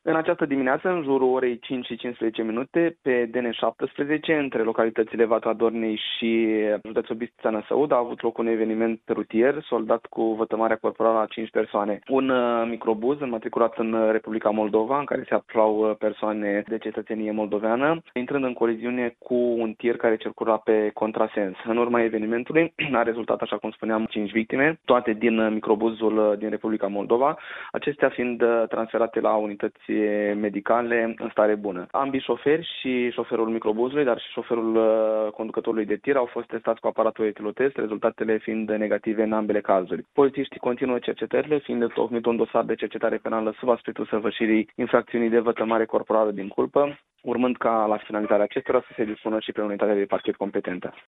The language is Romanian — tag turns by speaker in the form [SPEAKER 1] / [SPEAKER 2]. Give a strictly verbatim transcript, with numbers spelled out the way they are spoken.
[SPEAKER 1] În această dimineață, în jurul orei cinci și cincisprezece minute, pe D N șaptesprezece, între localitățile Vatra Dornei și județul Bistrița Năsăud, a avut loc un eveniment rutier soldat cu vătămarea corporală a cinci persoane. Un uh, microbuz înmatriculat în Republica Moldova, în care se aflau persoane de cetățenie moldoveană, intrând în coliziune cu un tir care circula pe contrasens. În urma evenimentului a rezultat, așa cum spuneam, cinci victime, toate din microbuzul din Republica Moldova, acestea fiind transferate la unități medicale în stare bună. Ambii șoferi, și șoferul microbuzului, dar și șoferul conducătorului de tir, au fost testați cu aparatul etilotest, rezultatele fiind negative în ambele cazuri. Polițiștii continuă cercetările, fiind întocmit un dosar de cercetare penală sub aspectul săvârșirii infracțiunii de vătămare corporală din culpă, urmând ca la finalizarea acestora să se dispună și pe unitatea de parchet competentă.